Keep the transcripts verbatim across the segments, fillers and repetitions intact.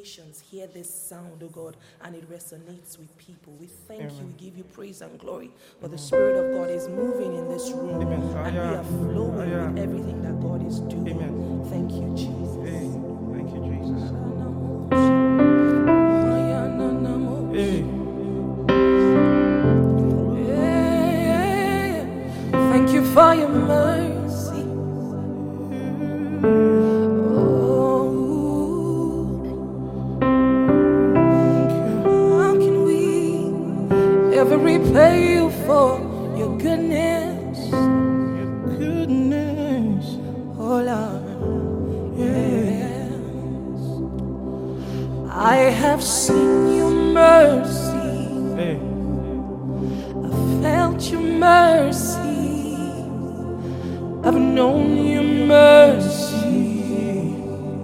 nations hear this sound, oh God, and it resonates with people. We thank Amen. you, we give you praise and glory, for the Spirit of God is moving in this room, Amen. and we are flowing Oh, yeah. with everything that God is doing. Amen. Thank you, Jesus. Hey, thank you, Jesus. Hey. Thank you for your mercy. Oh, how can we ever repay you for your goodness? Your goodness. Oh, Lord, yes. I have seen your mercy. Hey. I felt your mercy. I've known your mercy.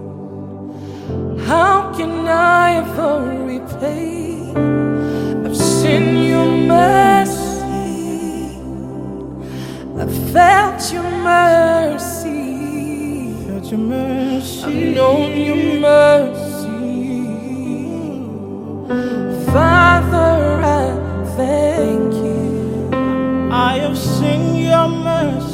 How can I ever repay? I've seen your mercy. I felt your mercy. Felt your mercy. I've known your mercy. Father, I thank you. I have seen your mercy.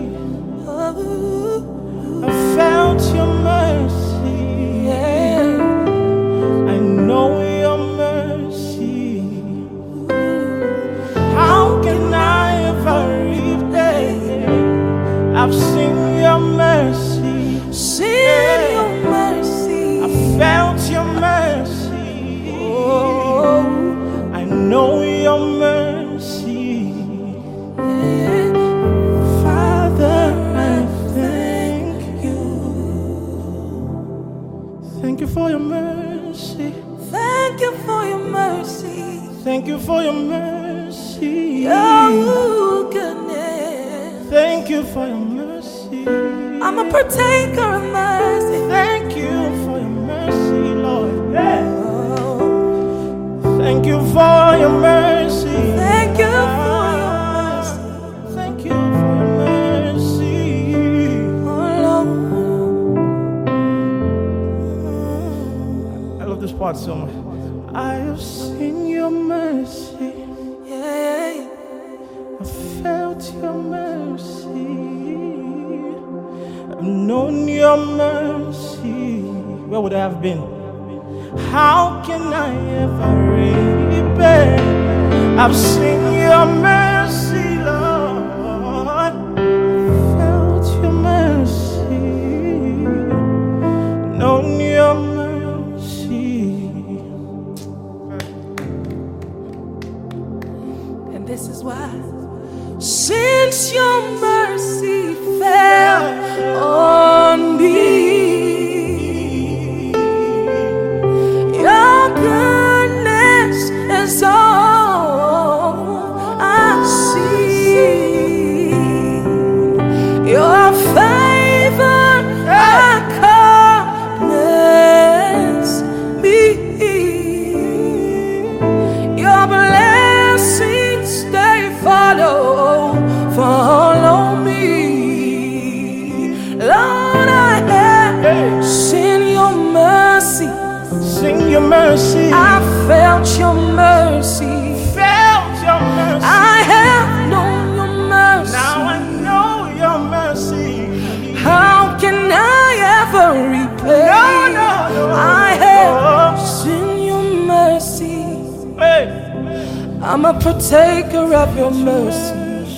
Oh, I felt your mercy. yeah. I know your mercy. How can I ever repay? I've seen your mercy. Seen your mercy. I felt your mercy. Oh, I know your mercy. yeah. Father, I thank you. Thank you for your mercy. Thank you for your mercy. Thank you for your mercy. Oh, goodness. Thank you for your mercy. I'm a partaker of mercy. Thank you for your mercy, Lord. Yeah. Oh, Thank you for your mercy. thank you for your mercy. Thank you for your mercy. Oh, Lord. I love this part so much. I have seen your mercy. Yeah, yeah, I felt your mercy. I've known your mercy. Where would I have been? How can I ever repay? I've seen your mercy, Lord. Felt your mercy. Known your mercy. and this is why. Since your mercy fell on me, your goodness is all I see. Your favor accompanies me. Your blessings they follow, follow me. Lord, I have seen your mercy. Sing your mercy. I felt your mercy. felt your mercy. I have known your mercy. Now I know your mercy. How can I ever repay? No, no, no. I have seen your mercy. Hey. I'm a partaker of your mercy.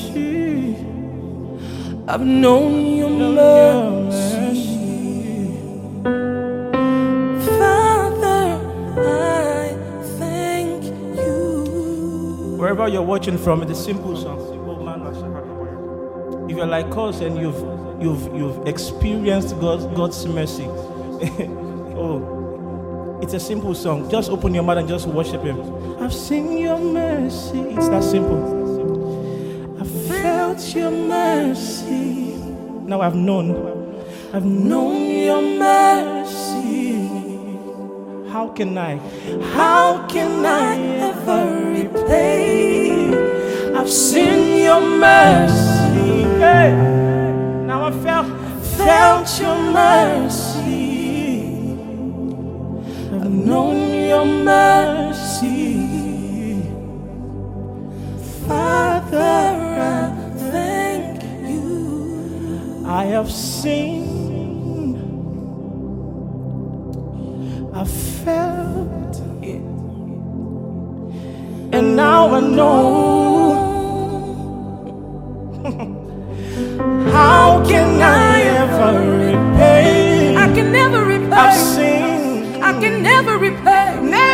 I've known your mercy. Father, I thank you. Wherever you're watching from, it's a simple song. If you're like us and you've you've you've experienced God's God's mercy, oh, it's a simple song. Just open your mouth and just worship Him. I've seen your mercy. It's that simple. I felt your mercy. Now I've known. I've known your mercy. How can I? How can I ever repay? I've seen your mercy. Hey. Now I felt felt your mercy. I've known your mercy. Father, I thank you. I have seen, I felt it, and now I know. How can I ever repay? I can never repay. I've seen, I can never repay.